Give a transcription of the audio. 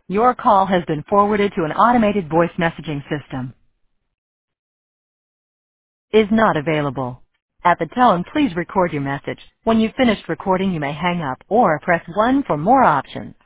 Your call has been forwarded to an automated voice messaging system. Is not available. At the tone, please record your message. When you've finished recording, you may hang up or press 1 for more options.